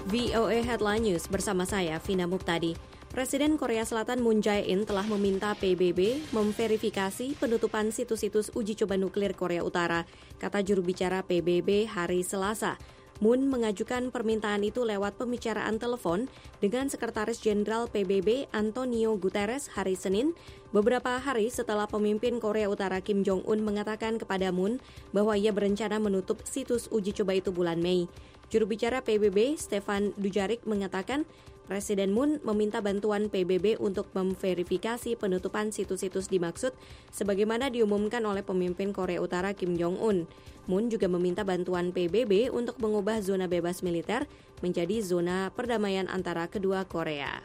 VOA Headline News bersama saya, Vina Muktadi. Presiden Korea Selatan Moon Jae-in telah meminta PBB memverifikasi penutupan situs-situs uji coba nuklir Korea Utara, kata juru bicara PBB hari Selasa. Moon mengajukan permintaan itu lewat pembicaraan telepon dengan Sekretaris Jenderal PBB Antonio Guterres hari Senin, beberapa hari setelah pemimpin Korea Utara Kim Jong-un mengatakan kepada Moon bahwa ia berencana menutup situs uji coba itu bulan Mei. Juru bicara PBB Stefan Dujarric mengatakan Presiden Moon meminta bantuan PBB untuk memverifikasi penutupan situs-situs dimaksud sebagaimana diumumkan oleh pemimpin Korea Utara Kim Jong-un. Moon juga meminta bantuan PBB untuk mengubah zona bebas militer menjadi zona perdamaian antara kedua Korea.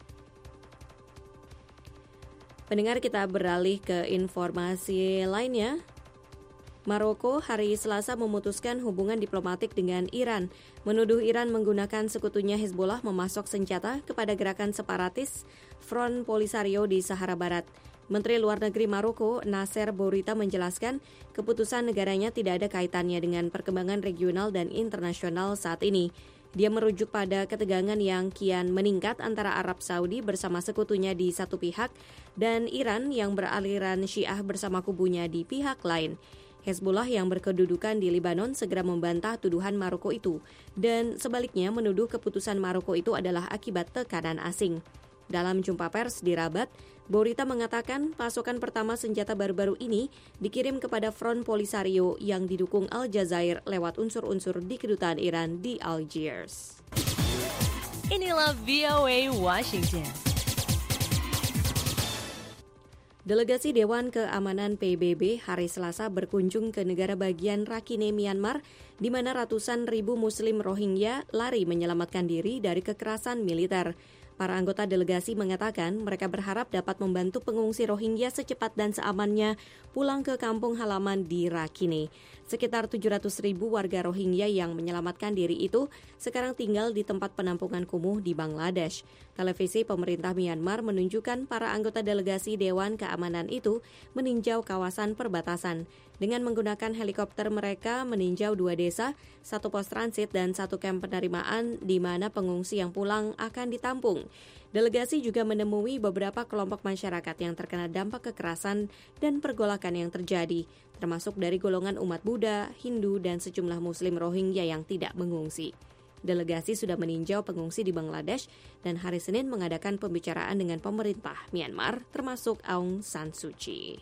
Pendengar, kita beralih ke informasi lainnya. Maroko hari Selasa memutuskan hubungan diplomatik dengan Iran, menuduh Iran menggunakan sekutunya Hezbollah memasok senjata kepada gerakan separatis Front Polisario di Sahara Barat. Menteri Luar Negeri Maroko, Nasser Bourita menjelaskan keputusan negaranya tidak ada kaitannya dengan perkembangan regional dan internasional saat ini. Dia merujuk pada ketegangan yang kian meningkat antara Arab Saudi bersama sekutunya di satu pihak dan Iran yang beraliran Syiah bersama kubunya di pihak lain. Hezbollah yang berkedudukan di Lebanon segera membantah tuduhan Maroko itu dan sebaliknya menuduh keputusan Maroko itu adalah akibat tekanan asing. Dalam jumpa pers di Rabat, Bourita mengatakan pasokan pertama senjata baru-baru ini dikirim kepada Front Polisario yang didukung Aljazair lewat unsur-unsur di kedutaan Iran di Algiers. Inilah VOA Washington. Delegasi Dewan Keamanan PBB hari Selasa berkunjung ke negara bagian Rakhine, Myanmar, di mana ratusan ribu Muslim Rohingya lari menyelamatkan diri dari kekerasan militer. Para anggota delegasi mengatakan mereka berharap dapat membantu pengungsi Rohingya secepat dan seamannya pulang ke kampung halaman di Rakhine. Sekitar 700 ribu warga Rohingya yang menyelamatkan diri itu sekarang tinggal di tempat penampungan kumuh di Bangladesh. Televisi pemerintah Myanmar menunjukkan para anggota delegasi Dewan Keamanan itu meninjau kawasan perbatasan. Dengan menggunakan helikopter mereka meninjau 2 desa, 1 pos transit dan 1 kamp penerimaan di mana pengungsi yang pulang akan ditampung. Delegasi juga menemui beberapa kelompok masyarakat yang terkena dampak kekerasan dan pergolakan yang terjadi, termasuk dari golongan umat Buddha, Hindu, dan sejumlah Muslim Rohingya yang tidak mengungsi. Delegasi sudah meninjau pengungsi di Bangladesh dan hari Senin mengadakan pembicaraan dengan pemerintah Myanmar, termasuk Aung San Suu Kyi.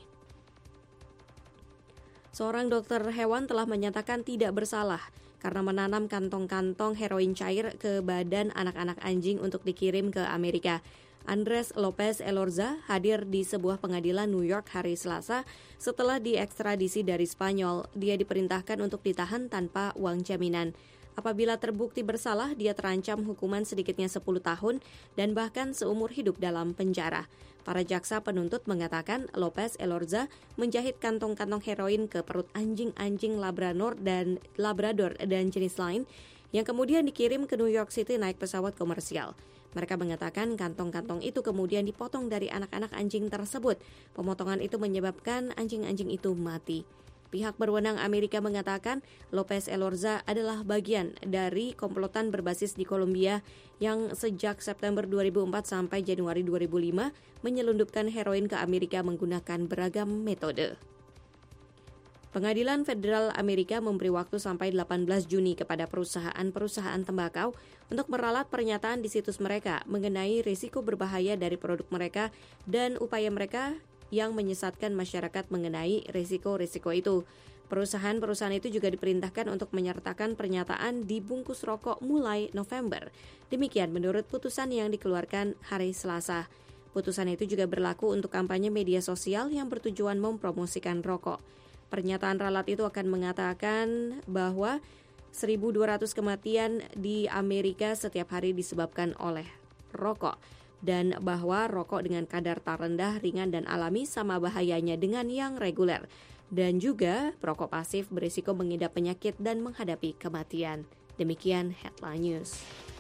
Seorang dokter hewan telah menyatakan tidak bersalah karena menanam kantong-kantong heroin cair ke badan anak-anak anjing untuk dikirim ke Amerika. Andres Lopez Elorza hadir di sebuah pengadilan New York hari Selasa setelah diekstradisi dari Spanyol. Dia diperintahkan untuk ditahan tanpa uang jaminan. Apabila terbukti bersalah, dia terancam hukuman sedikitnya 10 tahun dan bahkan seumur hidup dalam penjara. Para jaksa penuntut mengatakan Lopez Elorza menjahit kantong-kantong heroin ke perut anjing-anjing Labrador dan jenis lain yang kemudian dikirim ke New York City naik pesawat komersial. Mereka mengatakan kantong-kantong itu kemudian dipotong dari anak-anak anjing tersebut. Pemotongan itu menyebabkan anjing-anjing itu mati. Pihak berwenang Amerika mengatakan Lopez Elorza adalah bagian dari komplotan berbasis di Kolombia yang sejak September 2004 sampai Januari 2005 menyelundupkan heroin ke Amerika menggunakan beragam metode. Pengadilan Federal Amerika memberi waktu sampai 18 Juni kepada perusahaan-perusahaan tembakau untuk meralat pernyataan di situs mereka mengenai risiko berbahaya dari produk mereka dan upaya mereka yang menyesatkan masyarakat mengenai risiko-risiko itu. Perusahaan-perusahaan itu juga diperintahkan untuk menyertakan pernyataan di bungkus rokok mulai November. Demikian menurut putusan yang dikeluarkan hari Selasa. Putusan itu juga berlaku untuk kampanye media sosial yang bertujuan mempromosikan rokok. Pernyataan ralat itu akan mengatakan bahwa 1.200 kematian di Amerika setiap hari disebabkan oleh rokok. Dan bahwa rokok dengan kadar terendah, ringan, dan alami sama bahayanya dengan yang reguler. Dan juga perokok pasif berisiko mengidap penyakit dan menghadapi kematian. Demikian Headline News.